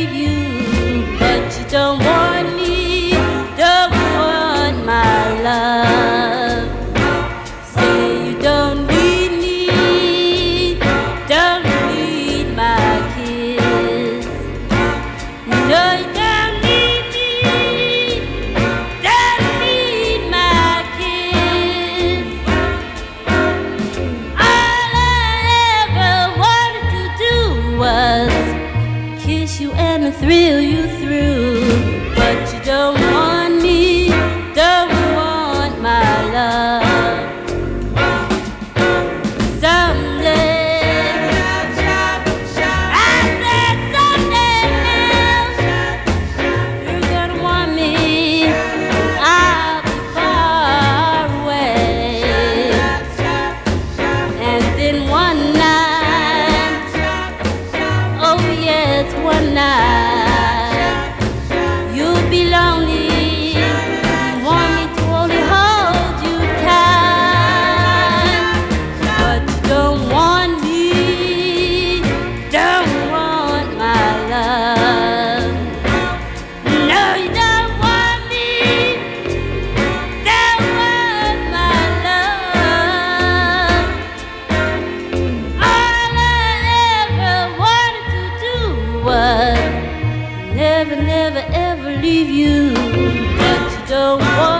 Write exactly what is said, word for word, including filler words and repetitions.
leave you, but you don't want me, don't want my love. Say you don't need me, don't need my kiss. No, you don't need me, don't need my kiss. All I ever wanted to do was kiss you and thrill you through, but you don't want me, don't want my love. Someday, I said someday you're gonna want me, I'll be far away. And then one night, oh yes, one night, you'll be lonely, want me to only hold you tight, but you don't want me, don't want my love. No, you don't want me, don't want my love. All I ever wanted to do was never, never, ever leave you, but you don't want